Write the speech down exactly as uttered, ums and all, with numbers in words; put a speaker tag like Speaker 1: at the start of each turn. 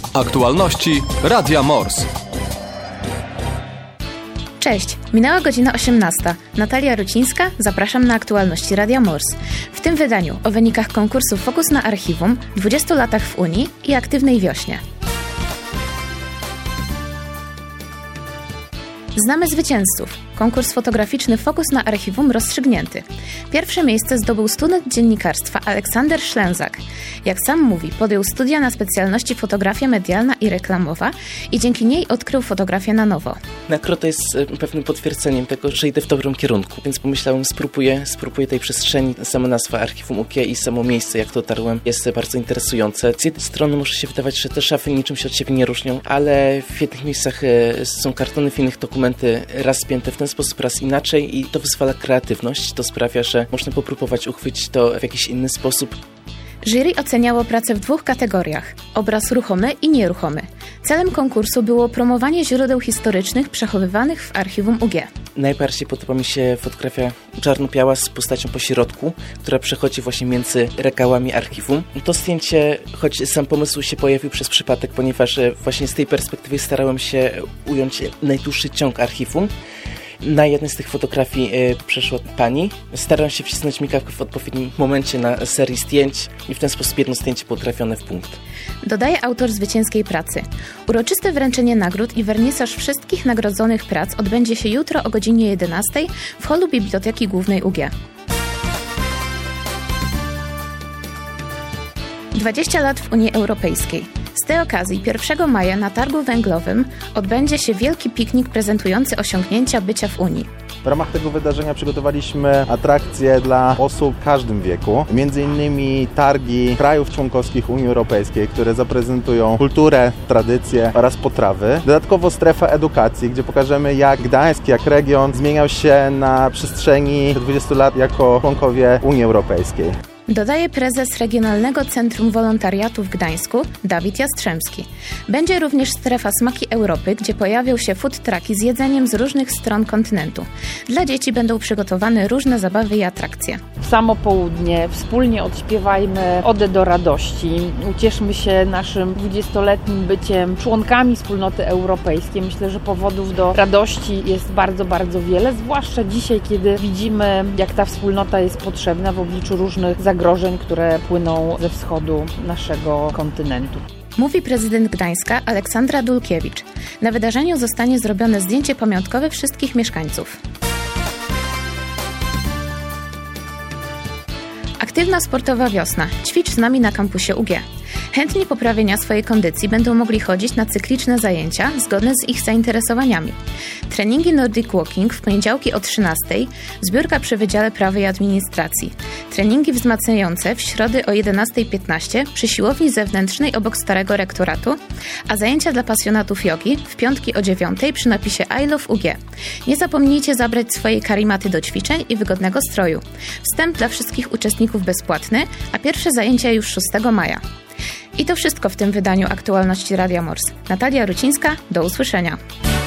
Speaker 1: Aktualności Radia Mors.
Speaker 2: Cześć, minęła godzina osiemnasta. Natalia Rucińska, zapraszam na aktualności Radia Mors. W tym wydaniu o wynikach konkursu Fokus na Archiwum, dwudziestu latach w Unii i aktywnej wiośnie. Znamy zwycięzców. Konkurs fotograficzny Fokus na Archiwum rozstrzygnięty. Pierwsze miejsce zdobył student dziennikarstwa Aleksander Szlęzak. Jak sam mówi, podjął studia na specjalności fotografia medialna i reklamowa i dzięki niej odkrył fotografię na nowo.
Speaker 3: Nagroda jest pewnym potwierdzeniem tego, że idę w dobrym kierunku, więc pomyślałem, spróbuję, spróbuję tej przestrzeni. Sama nazwa Archiwum U G i samo miejsce, jak dotarłem, jest bardzo interesujące. Z jednej strony może się wydawać, że te szafy niczym się od siebie nie różnią, ale w jednych miejscach są kartony, w innych dokumenty raz spięte w ten sposób, raz inaczej i to wyzwala kreatywność. To sprawia, że można popróbować uchwycić to w jakiś inny sposób.
Speaker 2: Jury oceniało pracę w dwóch kategoriach: obraz ruchomy i nieruchomy. Celem konkursu było promowanie źródeł historycznych przechowywanych w Archiwum U G.
Speaker 3: Najbardziej podoba mi się fotografia czarno-biała z postacią po środku, która przechodzi właśnie między regałami archiwum. To zdjęcie, choć sam pomysł się pojawił przez przypadek, ponieważ właśnie z tej perspektywy starałem się ująć najdłuższy ciąg archiwum. Na jednej z tych fotografii y, przeszła pani. Starałem się wcisnąć migawkę w odpowiednim momencie na serii zdjęć i w ten sposób jedno zdjęcie było trafione w punkt.
Speaker 2: Dodaje autor zwycięskiej pracy. Uroczyste wręczenie nagród i wernisaż wszystkich nagrodzonych prac odbędzie się jutro o godzinie jedenastej w holu Biblioteki Głównej U G. dwadzieścia lat w Unii Europejskiej. Z tej okazji pierwszego maja na targu węglowym odbędzie się wielki piknik prezentujący osiągnięcia bycia w Unii.
Speaker 4: W ramach tego wydarzenia przygotowaliśmy atrakcje dla osób w każdym wieku. Między innymi targi krajów członkowskich Unii Europejskiej, które zaprezentują kulturę, tradycje oraz potrawy. Dodatkowo strefa edukacji, gdzie pokażemy, jak Gdańsk, jak region zmieniał się na przestrzeni dwudziestu lat jako członkowie Unii Europejskiej.
Speaker 2: Dodaje prezes Regionalnego Centrum Wolontariatu w Gdańsku Dawid Jastrzębski. Będzie również strefa Smaki Europy, gdzie pojawią się food trucki z jedzeniem z różnych stron kontynentu. Dla dzieci będą przygotowane różne zabawy i atrakcje.
Speaker 5: Samo południe, wspólnie odśpiewajmy Odę do radości. Ucieszmy się naszym dwudziestoletnim byciem członkami wspólnoty europejskiej. Myślę, że powodów do radości jest bardzo, bardzo wiele, zwłaszcza dzisiaj, kiedy widzimy, jak ta wspólnota jest potrzebna w obliczu różnych zagrożeń. zagrożeń, które płyną ze wschodu naszego kontynentu.
Speaker 2: Mówi prezydent Gdańska Aleksandra Dulkiewicz. Na wydarzeniu zostanie zrobione zdjęcie pamiątkowe wszystkich mieszkańców. Aktywna sportowa wiosna. Ćwicz z nami na kampusie U G. Chętni poprawienia swojej kondycji będą mogli chodzić na cykliczne zajęcia zgodne z ich zainteresowaniami. Treningi Nordic Walking w poniedziałki o trzynastej, zbiórka przy Wydziale Prawa i Administracji. Treningi wzmacniające w środy o jedenastej piętnaście przy siłowni zewnętrznej obok Starego Rektoratu, a zajęcia dla pasjonatów jogi w piątki o dziewiątej przy napisie I Love U G. Nie zapomnijcie zabrać swojej karimaty do ćwiczeń i wygodnego stroju. Wstęp dla wszystkich uczestników bezpłatny, a pierwsze zajęcia już szóstego maja. I to wszystko w tym wydaniu aktualności Radia Mors. Natalia Rucińska, do usłyszenia.